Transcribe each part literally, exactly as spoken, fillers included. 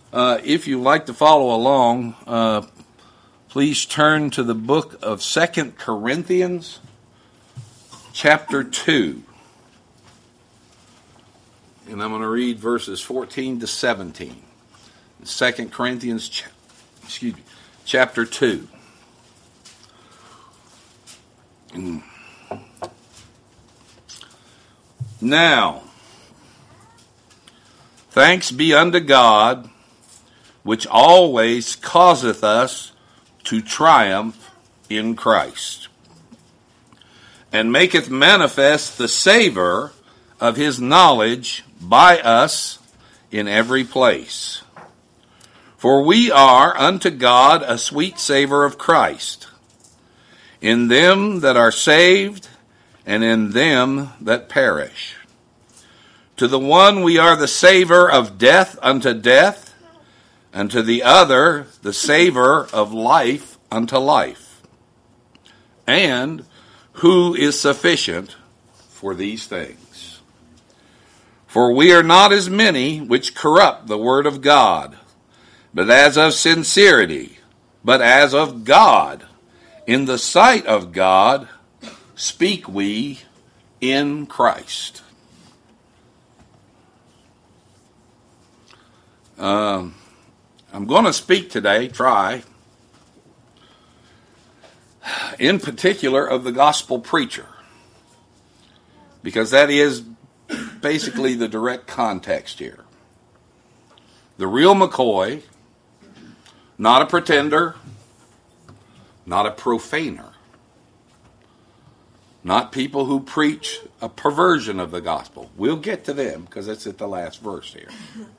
Uh, if you'd like to follow along, uh, please turn to the book of Second Corinthians, chapter two. And I'm going to read verses fourteen to seventeen. Second Corinthians, ch- excuse me, chapter two. Mm. Now, thanks be unto God, which always causeth us to triumph in Christ, and maketh manifest the savour of his knowledge by us in every place. For we are unto God a sweet savour of Christ, in them that are saved, and in them that perish. To the one we are the savour of death unto death, and to the other the savour of life unto life. And who is sufficient for these things? For we are not as many which corrupt the word of God, but as of sincerity, but as of God. In the sight of God speak we in Christ. Um, I'm going to speak today, try, in particular of the gospel preacher, because that is basically the direct context here. The real McCoy, not a pretender, not a profaner, not people who preach a perversion of the gospel. We'll get to them because that's at the last verse here.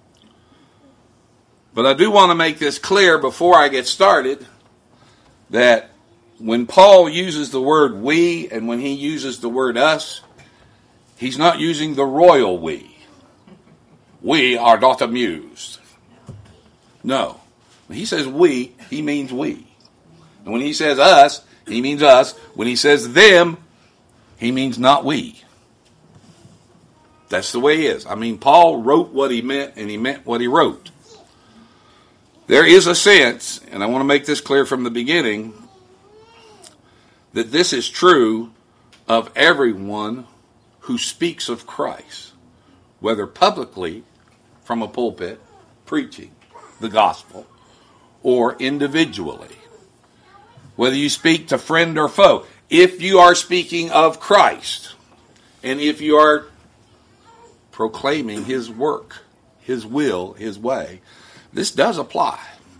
But I do want to make this clear before I get started that when Paul uses the word we and when he uses the word us, he's not using the royal we. We are not amused. No. When he says we, he means we. And when he says us, he means us. When he says them, he means not we. That's the way he is. I mean, Paul wrote what he meant and he meant what he wrote. There is a sense, and I want to make this clear from the beginning, that this is true of everyone who speaks of Christ, whether publicly from a pulpit, preaching the gospel, or individually. Whether you speak to friend or foe, if you are speaking of Christ, and if you are proclaiming his work, his will, his way, this does apply.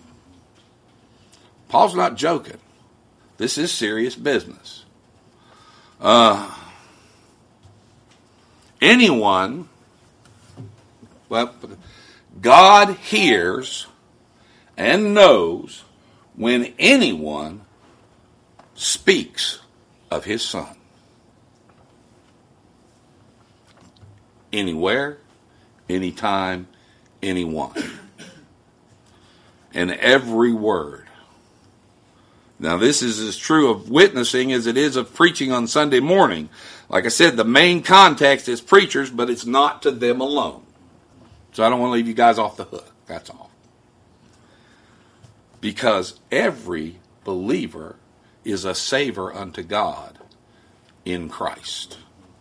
Paul's not joking. This is serious business. Uh, anyone, well, God hears and knows when anyone speaks of his Son. Anywhere, anytime, anyone. And every word. Now this is as true of witnessing as it is of preaching on Sunday morning. Like I said, the main context is preachers, but it's not to them alone. So I don't want to leave you guys off the hook. That's all. Because every believer is a savor unto God in Christ.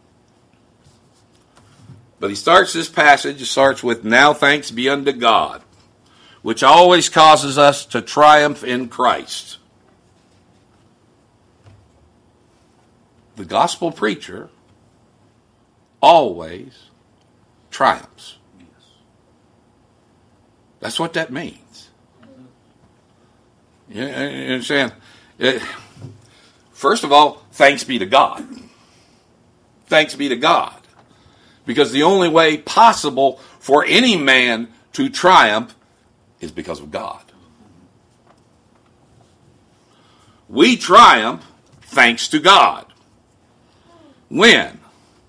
But he starts this passage, he starts with, now thanks be unto God, which always causes us to triumph in Christ. The gospel preacher always triumphs. That's what that means. You understand? It, first of all, thanks be to God. Thanks be to God. Because the only way possible for any man to triumph is because of God. We triumph thanks to God. When?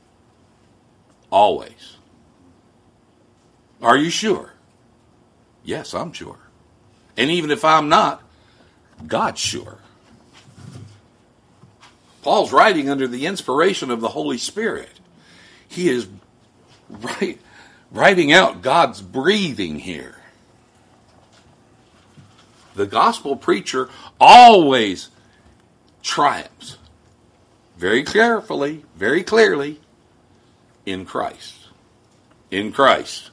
Always. Are you sure? Yes, I'm sure. And even if I'm not, God's sure. Paul's writing under the inspiration of the Holy Spirit. He is write, writing out God's breathing here. The gospel preacher always triumphs. Very carefully, very clearly, in Christ. In Christ.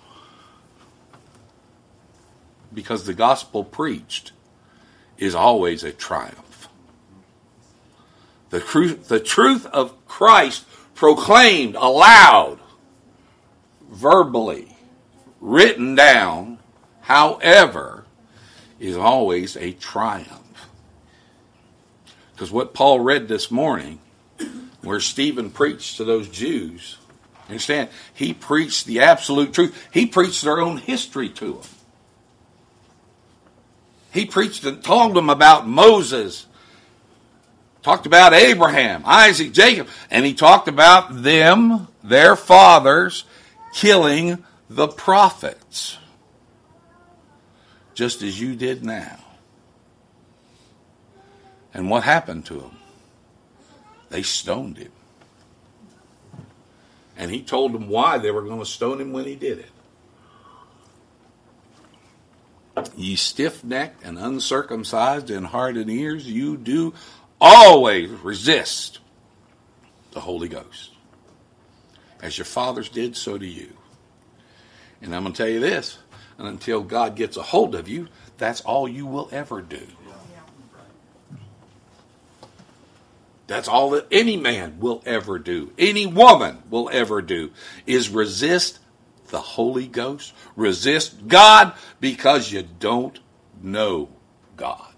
Because the gospel preached is always a triumph. The truth, the truth of Christ proclaimed aloud, verbally, written down, however, is always a triumph. Because what Paul read this morning, where Stephen preached to those Jews, understand, he preached the absolute truth. He preached their own history to them. He preached and told them about Moses, talked about Abraham, Isaac, Jacob, and he talked about them, their fathers, killing the prophets, just as you did now. And what happened to him? They stoned him. And he told them why they were going to stone him when he did it. Ye stiff-necked and uncircumcised in heart and ears, you do always resist the Holy Ghost. As your fathers did, so do you. And I'm going to tell you this, and until God gets a hold of you, that's all you will ever do. That's all that any man will ever do, any woman will ever do, is resist the Holy Ghost, resist God, because you don't know God.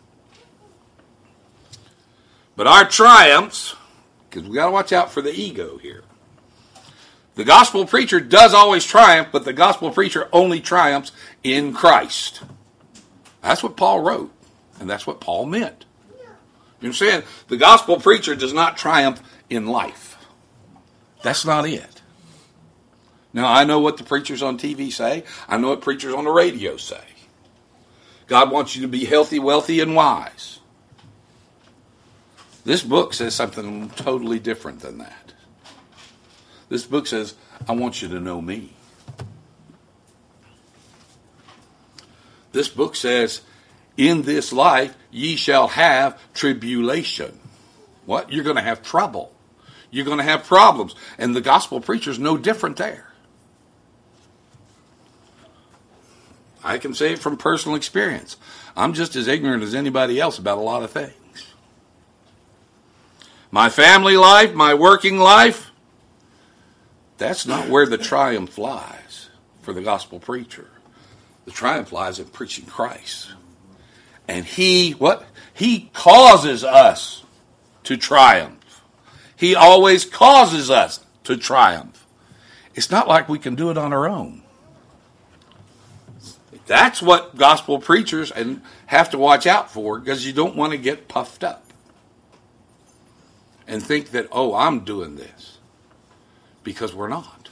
But our triumphs, because we got to watch out for the ego here. The gospel preacher does always triumph, but the gospel preacher only triumphs in Christ. That's what Paul wrote, and that's what Paul meant. You understand? The gospel preacher does not triumph in life. That's not it. Now, I know what the preachers on T V say. I know what preachers on the radio say. God wants you to be healthy, wealthy, and wise. This book says something totally different than that. This book says, I want you to know me. This book says, in this life ye shall have tribulation. What? You're going to have trouble. You're going to have problems. And the gospel preacher is no different there. I can say it from personal experience. I'm just as ignorant as anybody else about a lot of things. My family life, my working life, that's not where the triumph lies for the gospel preacher. The triumph lies in preaching Christ. And he, what? He causes us to triumph. He always causes us to triumph. It's not like we can do it on our own. That's what gospel preachers and have to watch out for, because you don't want to get puffed up and think that, oh, I'm doing this, because we're not.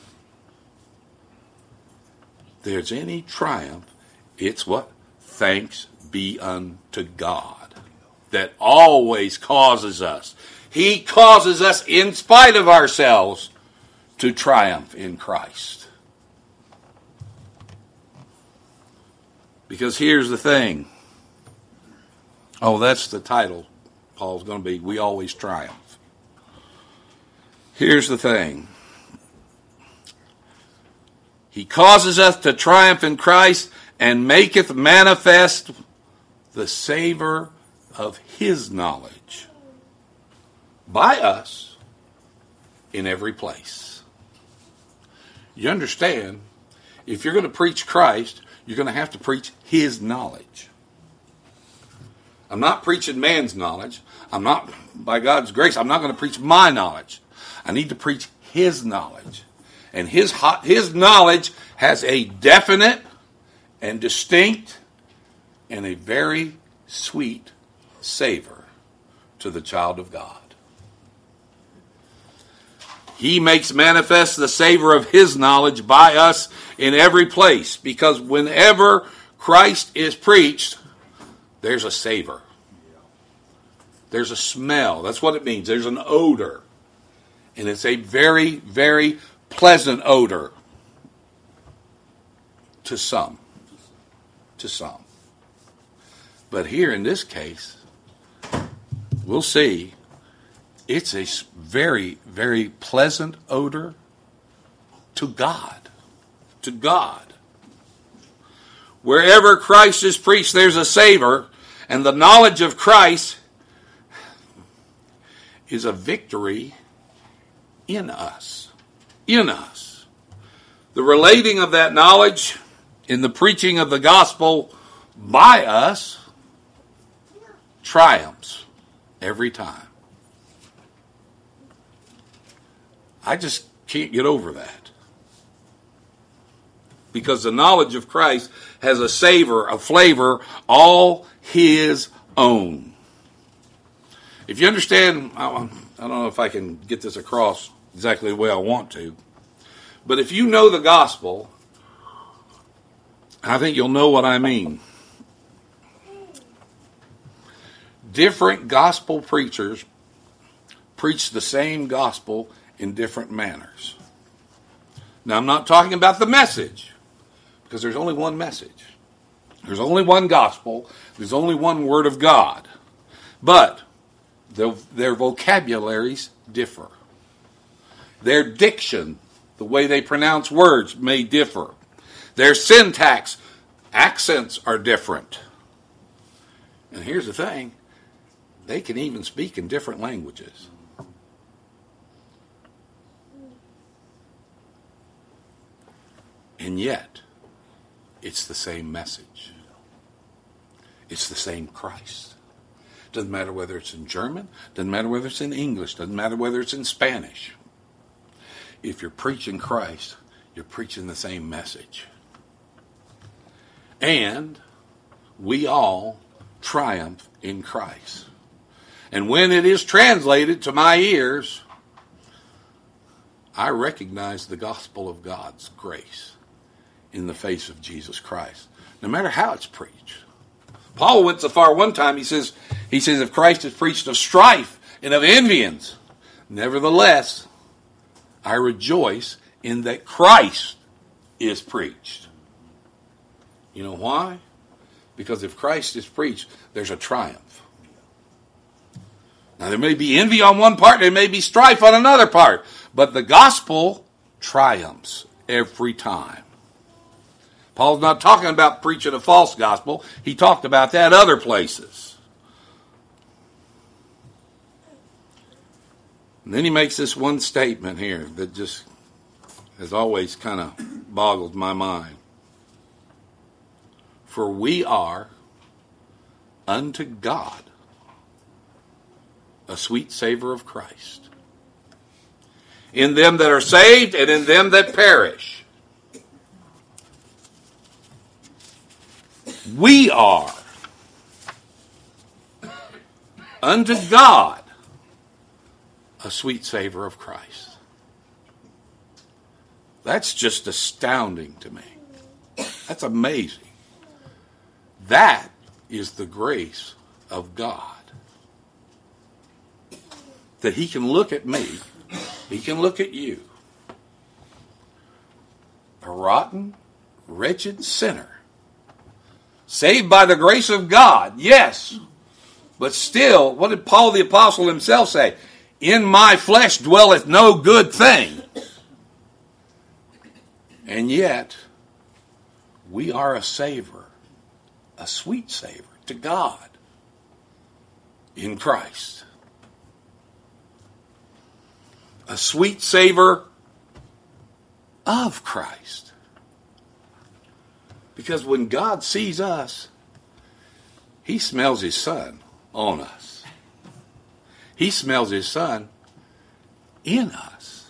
There's any triumph, it's what? Thanks be unto God, that always causes us. He causes us, in spite of ourselves, to triumph in Christ. Because here's the thing. Oh, that's the title Paul's going to be. We always triumph. Here's the thing. He causes us to triumph in Christ, and maketh manifest the savor of his knowledge by us in every place. You understand, if you're going to preach Christ, you're going to have to preach his knowledge. I'm not preaching man's knowledge. I'm not, by God's grace, I'm not going to preach my knowledge. I need to preach his knowledge. And his, his knowledge has a definite and distinct and a very sweet savor to the child of God. He makes manifest the savor of his knowledge by us in every place, because whenever Christ is preached, there's a savor. There's a smell. That's what it means. There's an odor. And it's a very, very pleasant odor to some. To some. But here in this case, we'll see, it's a very, very pleasant odor to God. To God. Wherever Christ is preached, there's a savor, and the knowledge of Christ is a victory in us. In us. The relating of that knowledge in the preaching of the gospel by us triumphs every time. I just can't get over that. Because the knowledge of Christ has a savor, a flavor, all his own. If you understand, I don't know if I can get this across exactly the way I want to, but if you know the gospel, I think you'll know what I mean. Different gospel preachers preach the same gospel in different manners. Now, I'm not talking about the message, because there's only one message. There's only one gospel. There's only one word of God. But their, their vocabularies differ. Their diction, the way they pronounce words, may differ. Their syntax, accents are different. And here's the thing, they can even speak in different languages. And yet, it's the same message. It's the same Christ. Doesn't matter whether it's in German, doesn't matter whether it's in English, doesn't matter whether it's in Spanish. If you're preaching Christ, you're preaching the same message. And we all triumph in Christ. And when it is translated to my ears, I recognize the gospel of God's grace in the face of Jesus Christ, no matter how it's preached. Paul went so far one time, he says, he says, if Christ is preached of strife and of envyings, nevertheless, I rejoice in that Christ is preached. You know why? Because if Christ is preached, there's a triumph. Now, there may be envy on one part, there may be strife on another part, but the gospel triumphs every time. Paul's not talking about preaching a false gospel. He talked about that other places. And then he makes this one statement here that just has always kind of boggled my mind. For we are unto God a sweet savor of Christ, in them that are saved and in them that perish. We are unto God a sweet savor of Christ. That's just astounding to me. That's amazing. That is the grace of God. That he can look at me, he can look at you, a rotten, wretched sinner, saved by the grace of God, yes, but still, what did Paul the Apostle himself say? In my flesh dwelleth no good thing. And yet, we are a savor, a sweet savor to God in Christ. A sweet savor of Christ. Because when God sees us, he smells his Son on us. He smells his Son in us.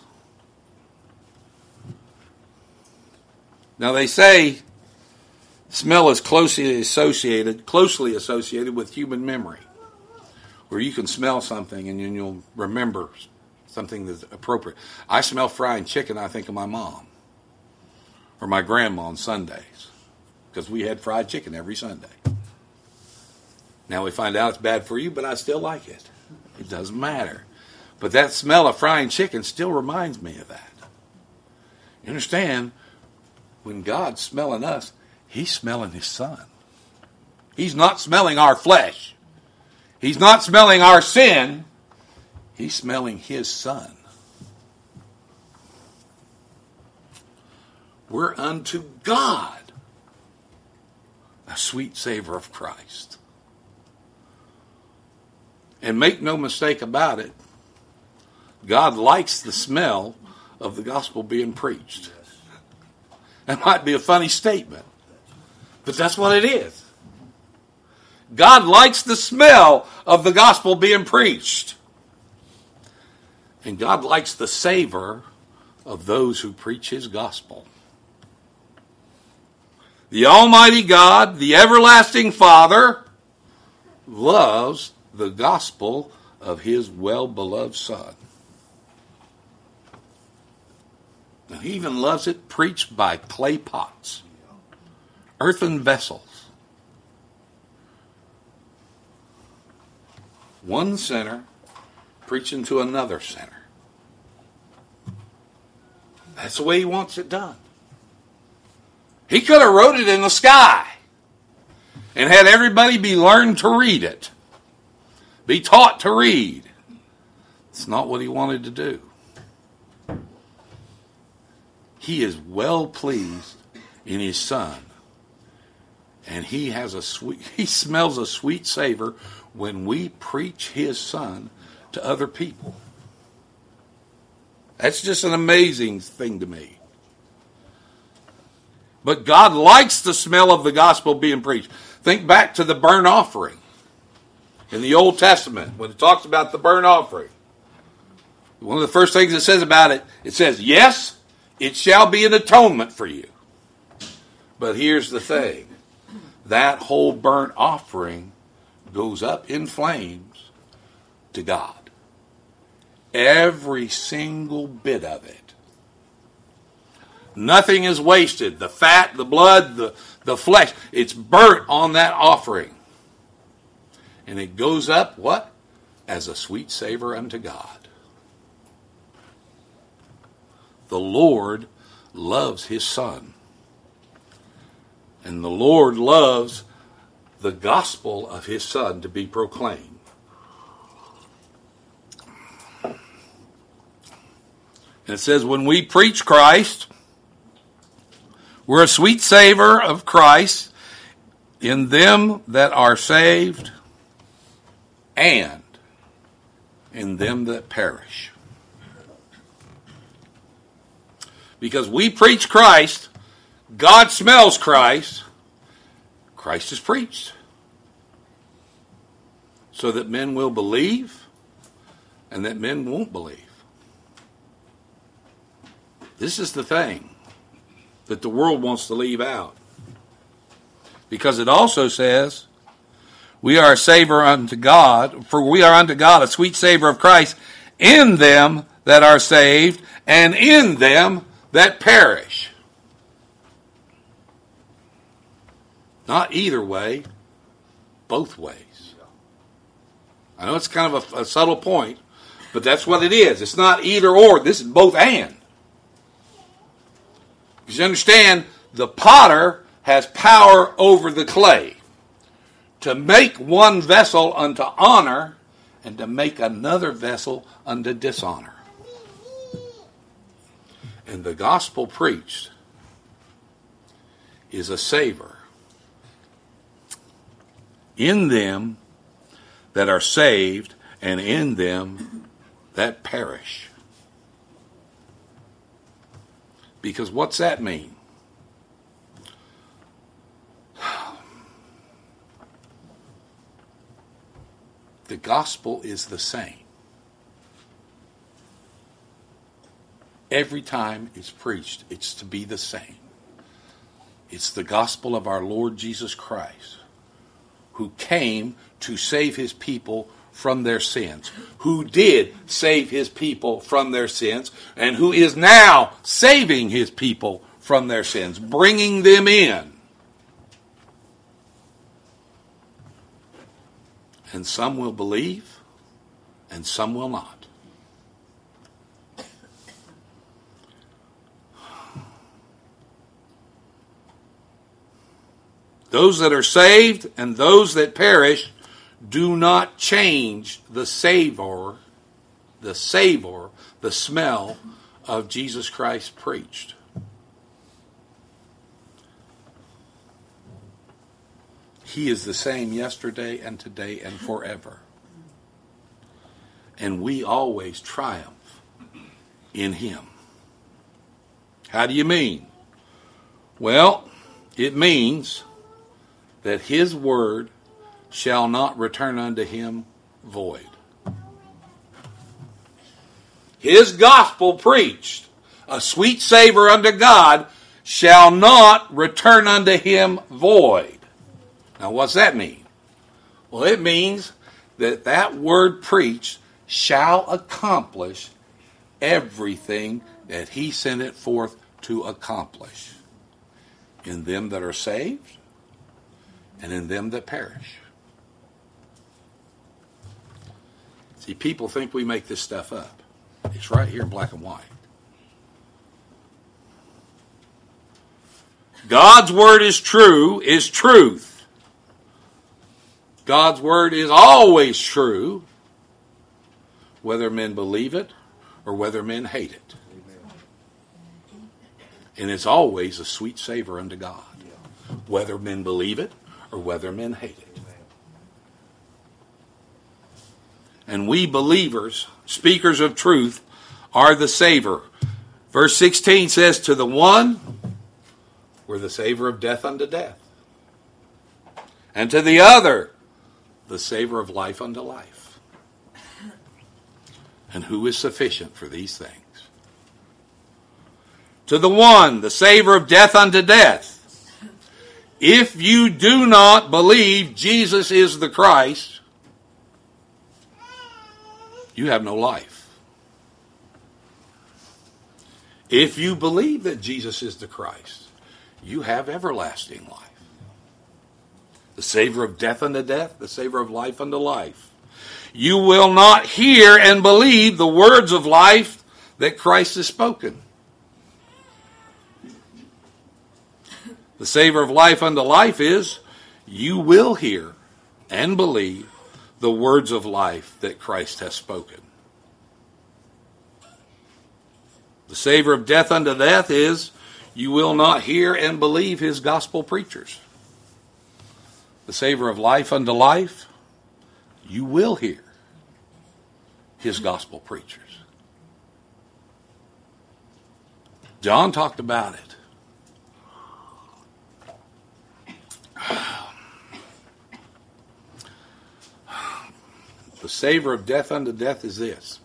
Now they say smell is closely associated, closely associated with human memory, where you can smell something and you'll remember something that's appropriate. I smell frying chicken, I think of my mom or my grandma on Sundays, because we had fried chicken every Sunday. Now we find out it's bad for you, but I still like it. It doesn't matter. But that smell of frying chicken still reminds me of that. You understand? When God's smelling us, he's smelling his Son He's not smelling our flesh. He's not smelling our sin. He's smelling his Son. We're unto God a sweet savor of Christ. And make no mistake about it, God likes the smell of the gospel being preached. That might be a funny statement, but that's what it is. God likes the smell of the gospel being preached. And God likes the savor of those who preach his gospel. The Almighty God, the everlasting Father, loves the gospel of his well-beloved Son. And he even loves it preached by clay pots, earthen vessels. One sinner preaching to another sinner. That's the way he wants it done. He could have wrote it in the sky and had everybody be learned to read it, be taught to read. It's not what he wanted to do. He is well pleased in his Son, and he has a sweet, he smells a sweet savor when we preach his Son to other people. That's just an amazing thing to me. But God likes the smell of the gospel being preached. Think back to the burnt offering in the Old Testament when it talks about the burnt offering. One of the first things it says about it, it says, yes, it shall be an atonement for you. But here's the thing. That whole burnt offering goes up in flames to God. Every single bit of it. Nothing is wasted. The fat, the blood, the, the flesh. It's burnt on that offering. And it goes up, what? As a sweet savor unto God. The Lord loves his Son. And the Lord loves the gospel of his Son to be proclaimed. And it says, when we preach Christ, we're a sweet savor of Christ in them that are saved and in them that perish. Because we preach Christ, God smells Christ, Christ is preached. So that men will believe and that men won't believe. This is the thing that the world wants to leave out. Because it also says, we are a savor unto God, for we are unto God a sweet savor of Christ in them that are saved and in them that perish. Not either way, both ways. I know it's kind of a, a subtle point, but that's what it is. It's not either or. This is both and. Because you understand, the potter has power over the clay to make one vessel unto honor and to make another vessel unto dishonor. And the gospel preached is a savor in them that are saved and in them that perish. Because what's that mean? The gospel is the same. Every time it's preached, it's to be the same. It's the gospel of our Lord Jesus Christ, who came to save his people from their sins, who did save his people from their sins, and who is now saving his people from their sins, bringing them in. And some will believe, and some will not. those that are saved and those that perish do not change the savor, the savor, the smell of Jesus Christ preached. He is the same yesterday and today and forever. And we always triumph in him. How do you mean? Well, it means that his word shall not return unto him void. His gospel preached, a sweet savor unto God, shall not return unto him void. Now, what's that mean? Well, it means that that word preached shall accomplish everything that he sent it forth to accomplish in them that are saved and in them that perish. See, people think we make this stuff up. It's right here in black and white. God's word is true, is truth. God's word is always true, whether men believe it or whether men hate it. And it's always a sweet savor unto God, whether men believe it or whether men hate it. And we believers, speakers of truth, are the savor. Verse sixteen says, to the one, we're the savor of death unto death. And to the other, the savor of life unto life. And who is sufficient for these things? To the one, the savor of death unto death. If you do not believe Jesus is the Christ, you have no life. If you believe that Jesus is the Christ, you have everlasting life. The savor of death unto death, the savor of life unto life. You will not hear and believe the words of life that Christ has spoken. The savor of life unto life is you will hear and believe the words of life that Christ has spoken. The savor of death unto death is you will not hear and believe his gospel preachers. The savor of life unto life, you will hear his gospel preachers. John talked about it. The savor of death unto death is this.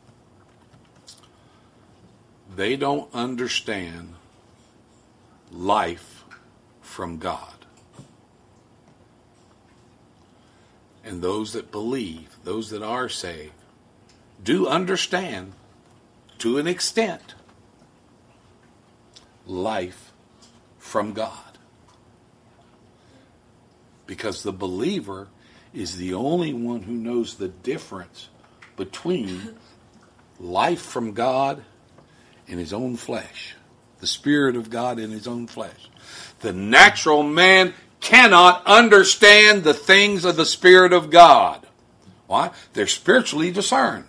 They don't understand life from God. And those that believe, those that are saved, do understand, to an extent, life from God. Because the believer is the only one who knows the difference between life from God and his own flesh. The Spirit of God in his own flesh. The natural man cannot understand the things of the Spirit of God. Why? They're spiritually discerned.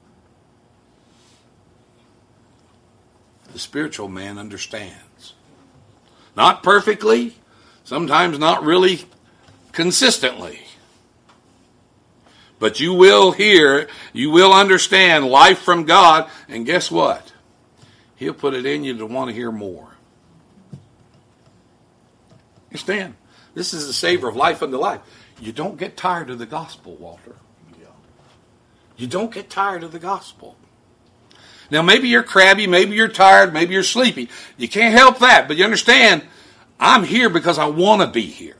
The spiritual man understands. Not perfectly, sometimes not really consistently. But you will hear, you will understand life from God, and guess what? He'll put it in you to want to hear more. Understand? This is the savor of life unto life. You don't get tired of the gospel, Walter. You don't get tired of the gospel. Now, maybe you're crabby, maybe you're tired, maybe you're sleepy. You can't help that, but you understand, I'm here because I want to be here.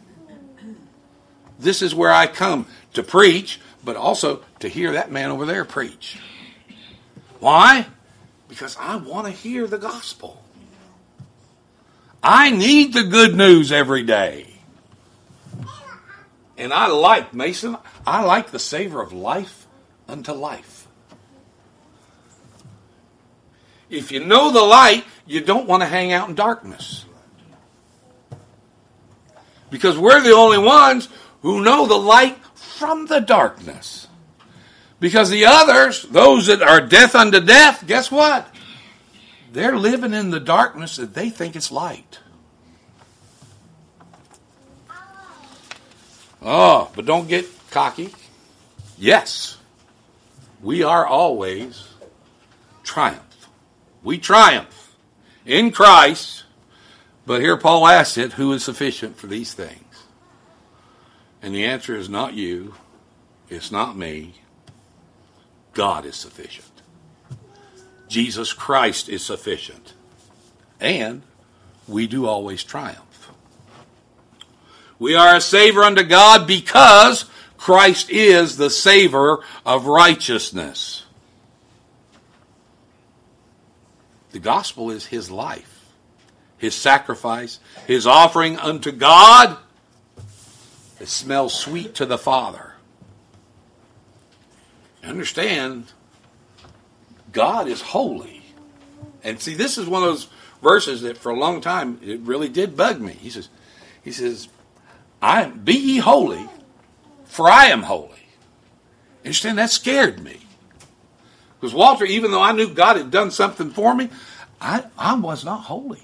This is where I come to preach, but also to hear that man over there preach. Why? Because I want to hear the gospel. I need the good news every day. And I like, Mason, I like the savor of life unto life. If you know the light, you don't want to hang out in darkness. Because we're the only ones who know the light from the darkness. Because the others, those that are death unto death, guess what? They're living in the darkness that they think it's light. Oh, but don't get cocky. Yes, we are always triumph. We triumph in Christ. But here Paul asks it, who is sufficient for these things? And the answer is not you. It's not me. God is sufficient. Jesus Christ is sufficient. And we do always triumph. We are a savor unto God because Christ is the savor of righteousness. The gospel is his life, his sacrifice, his offering unto God. It smells sweet to the Father. Understand, God is holy. And see, this is one of those verses that for a long time, it really did bug me. He says, he says, I be ye holy, for I am holy. Understand, that scared me. Because Walter, even though I knew God had done something for me, I, I was not holy.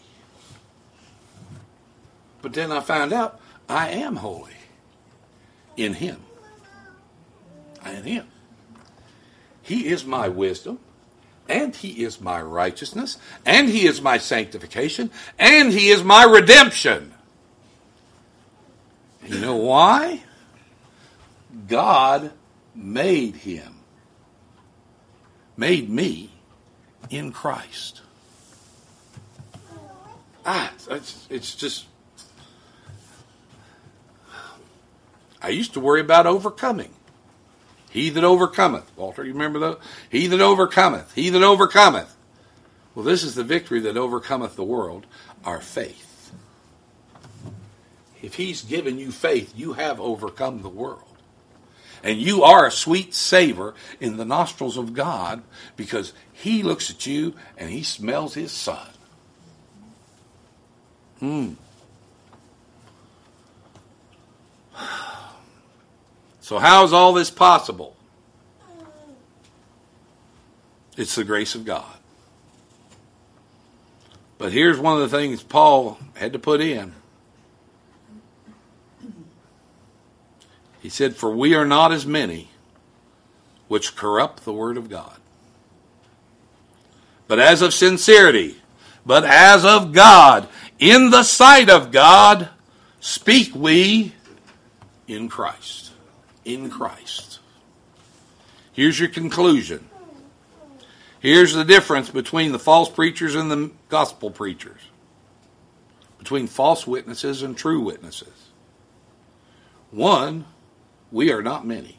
But then I found out I am holy in him. In him. He is my wisdom, and he is my righteousness, and he is my sanctification, and he is my redemption. You know why? God made him, made me in Christ. Ah, it's, it's just, I used to worry about overcoming. He that overcometh. Walter, you remember that? He that overcometh. He that overcometh. Well, this is the victory that overcometh the world, our faith. If he's given you faith, you have overcome the world. And you are a sweet savor in the nostrils of God because he looks at you and he smells his son. Hmm. So how is all this possible? It's the grace of God. But here's one of the things Paul had to put in. He said, for we are not as many which corrupt the word of God, but as of sincerity, but as of God, in the sight of God, speak we in Christ. In Christ. Here's your conclusion. Here's the difference between the false preachers and the gospel preachers. Between false witnesses and true witnesses. One, we are not many.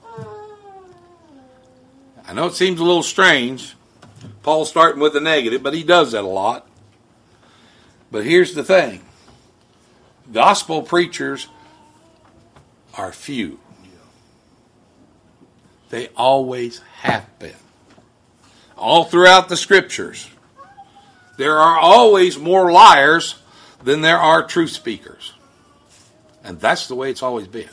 I know it seems a little strange. Paul's starting with the negative, but he does that a lot. But here's the thing. Gospel preachers are few. They always have been. All throughout the scriptures, there are always more liars than there are truth speakers. And that's the way it's always been.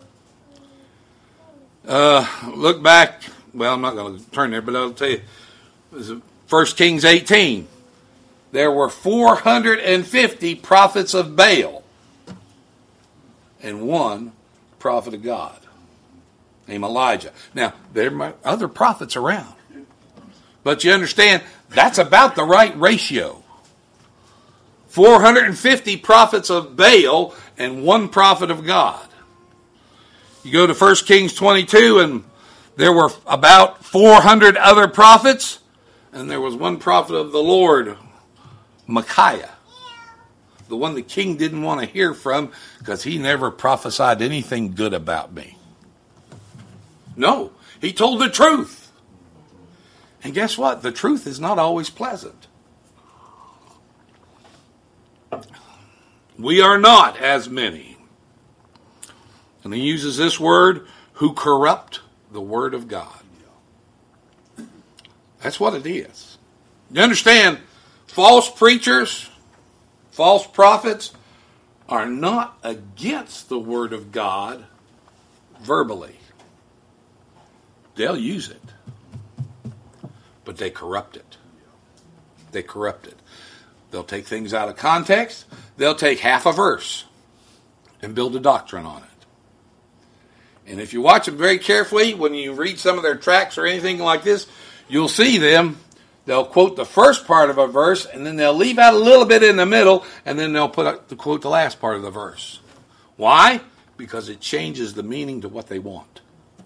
Uh, look back, well, I'm not going to turn there, but I'll tell you, First Kings eighteen. There were four hundred fifty prophets of Baal and one prophet of God named Elijah. Now, there are other prophets around. But you understand, that's about the right ratio. four hundred fifty prophets of Baal and one prophet of God. You go to First Kings twenty-two, and there were about four hundred other prophets, and there was one prophet of the Lord, Micaiah. The one the king didn't want to hear from because he never prophesied anything good about me. No, he told the truth. And guess what? The truth is not always pleasant. We are not as many. And he uses this word, who corrupt the word of God. That's what it is. You understand, false preachers, false prophets are not against the Word of God verbally. They'll use it, but they corrupt it. They corrupt it. They'll take things out of context. They'll take half a verse and build a doctrine on it. And if you watch them very carefully, when you read some of their tracts or anything like this, you'll see them. They'll quote the first part of a verse, and then they'll leave out a little bit in the middle, and then they'll put up the quote the last part of the verse. Why? Because it changes the meaning to what they want.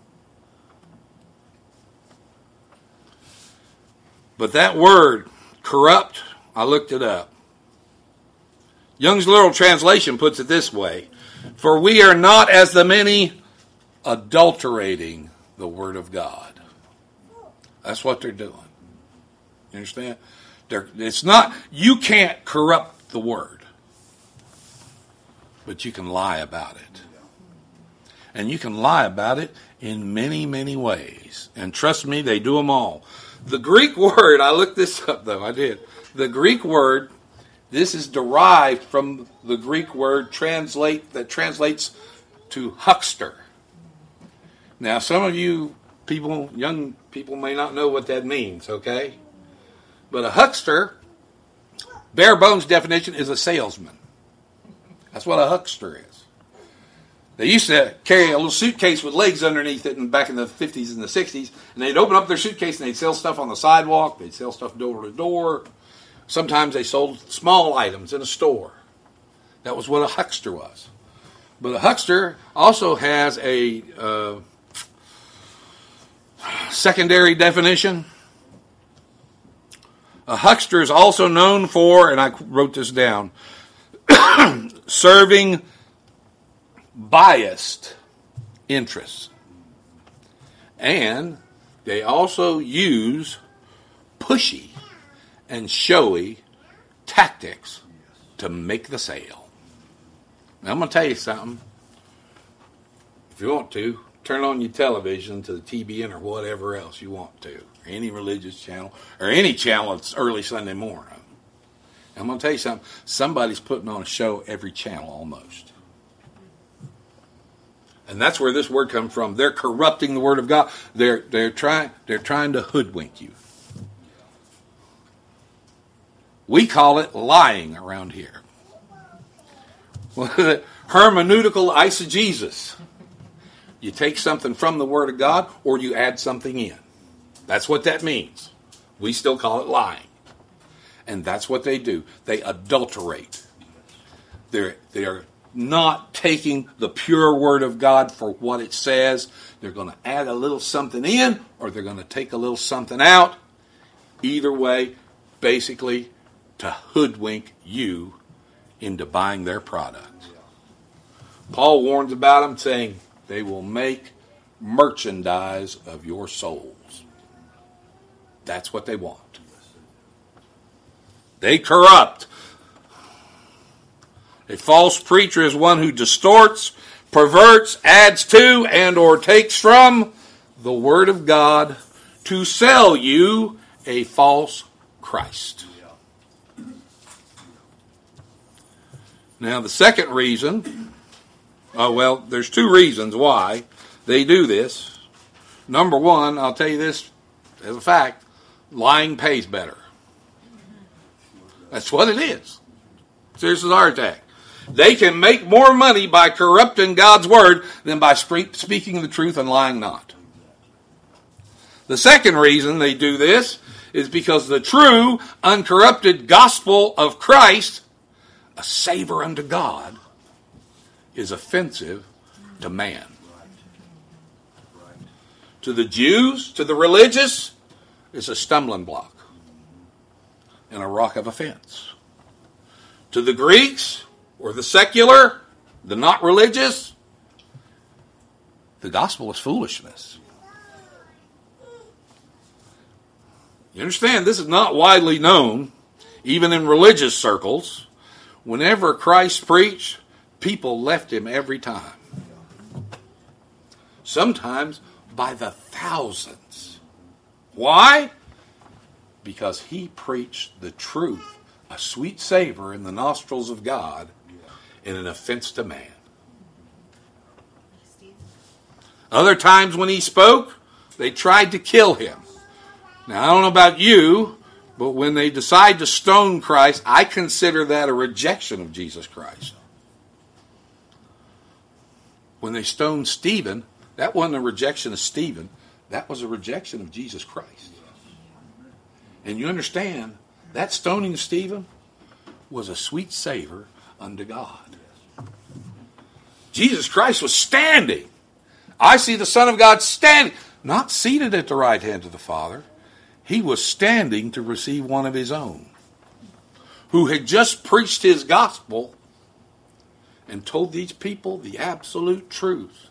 But that word, corrupt, I looked it up. Young's Literal Translation puts it this way: for we are not as the many adulterating the Word of God. That's what they're doing. You understand? They're, it's not, you can't corrupt the Word, but you can lie about it. And you can lie about it in many, many ways. And trust me, they do them all. The Greek word, I looked this up though, I did. The Greek word, this is derived from the Greek word translate that translates to huckster. Now, some of you people, young people, may not know what that means, okay? But a huckster, bare bones definition, is a salesman. That's what a huckster is. They used to carry a little suitcase with legs underneath it and back in the fifties and the sixties, and they'd open up their suitcase and they'd sell stuff on the sidewalk, they'd sell stuff door to door. Sometimes they sold small items in a store. That was what a huckster was. But a huckster also has a uh, secondary definition. A huckster is also known for, and I wrote this down, serving biased interests. And they also use pushy and showy tactics to make the sale. Now, I'm going to tell you something. If you want to, turn on your television to the T B N or whatever else you want to. Any religious channel, or any channel that's early Sunday morning. I'm going to tell you something. Somebody's putting on a show every channel almost. And that's where this word comes from. They're corrupting the Word of God. They're, they're, trying, they're trying to hoodwink you. We call it lying around here. Hermeneutical eisegesis. You take something from the Word of God or you add something in. That's what that means. We still call it lying. And that's what they do. They adulterate. They're, they're not taking the pure Word of God for what it says. They're going to add a little something in or they're going to take a little something out. Either way, basically, to hoodwink you into buying their product. Paul warns about them, saying they will make merchandise of your souls. That's what they want. They corrupt. A false preacher is one who distorts, perverts, adds to, and or takes from the Word of God to sell you a false Christ. Now, the second reason, oh, well, there's two reasons why they do this. Number one, I'll tell you this as a fact, lying pays better. That's what it is. Serious as a heart attack. They can make more money by corrupting God's Word than by speaking the truth and lying not. The second reason they do this is because the true, uncorrupted gospel of Christ, a savor unto God, is offensive to man. To the Jews, to the religious, it's a stumbling block and a rock of offense. To the Greeks, or the secular, the not religious, the gospel is foolishness. You understand, this is not widely known, even in religious circles. Whenever Christ preached, people left him every time. Sometimes by the thousands. Why? Because he preached the truth, a sweet savor in the nostrils of God, and an offense to man. Other times when he spoke, they tried to kill him. Now, I don't know about you, but when they decide to stone Christ, I consider that a rejection of Jesus Christ. When they stoned Stephen, that wasn't a rejection of Stephen. That was a rejection of Jesus Christ. And you understand, that stoning of Stephen was a sweet savor unto God. Jesus Christ was standing. I see the Son of God standing, not seated at the right hand of the Father. He was standing to receive one of his own, who had just preached his gospel and told these people the absolute truth.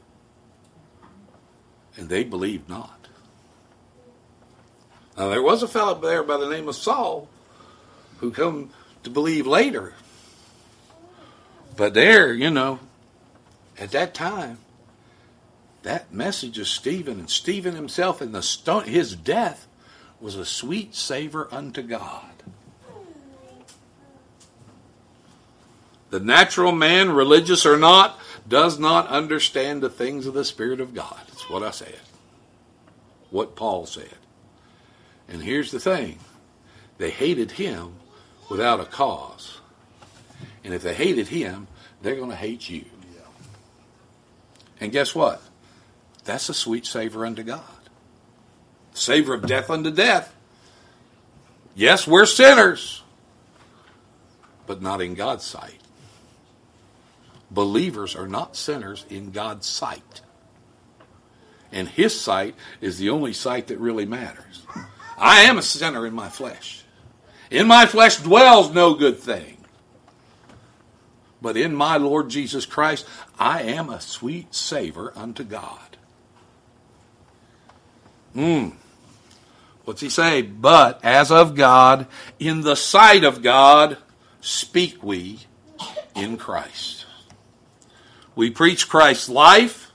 And they believed not. Now, there was a fellow there by the name of Saul who come to believe later. But there, you know, at that time, that message of Stephen and Stephen himself and the stone, his death was a sweet savor unto God. The natural man, religious or not, does not understand the things of the Spirit of God. That's what I said. What Paul said. And here's the thing. They hated him without a cause. And if they hated him, they're going to hate you. And guess what? That's a sweet savor unto God. Savor of death unto death. Yes, we're sinners, but not in God's sight. Believers are not sinners in God's sight. And his sight is the only sight that really matters. I am a sinner in my flesh. In my flesh dwells no good thing. But in my Lord Jesus Christ, I am a sweet savor unto God. Hmm. What's he say? But as of God, in the sight of God, speak we in Christ. We preach Christ's life.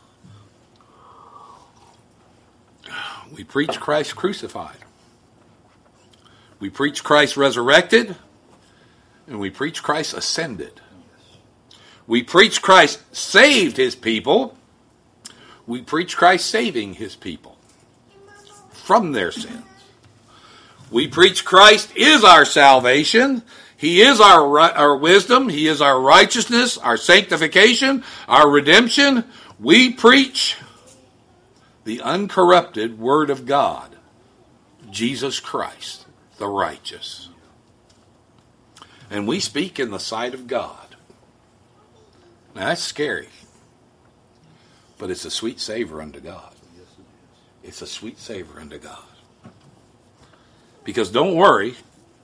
We preach Christ crucified. We preach Christ resurrected. And we preach Christ ascended. We preach Christ saved his people. We preach Christ saving his people from their sins. We preach Christ is our salvation. He is our, our wisdom. He is our righteousness, our sanctification, our redemption. We preach the uncorrupted Word of God, Jesus Christ, the righteous. And we speak in the sight of God. Now that's scary. But it's a sweet savor unto God. It's a sweet savor unto God. Because don't worry,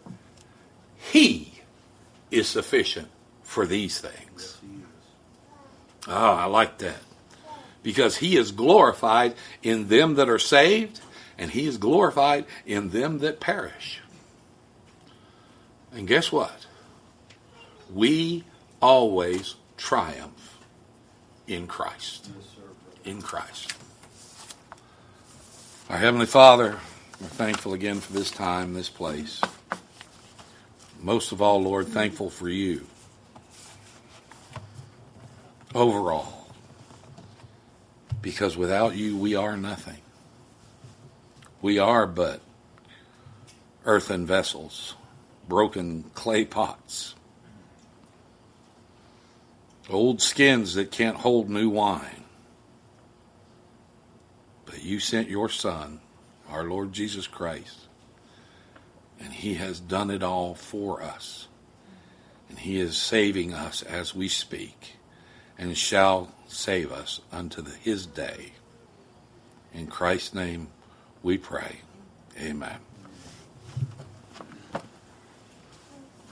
He is sufficient for these things. Ah, I like that. Because He is glorified in them that are saved, and He is glorified in them that perish. And guess what? We always triumph in Christ. In Christ. Our Heavenly Father, we're thankful again for this time, this place. Most of all, Lord, thankful for you. Overall. Because without you, we are nothing. We are but earthen vessels, broken clay pots, old skins that can't hold new wine. But you sent your Son, our Lord Jesus Christ, and He has done it all for us. And He is saving us as we speak, and shall save us unto the, His day. In Christ's name we pray. Amen.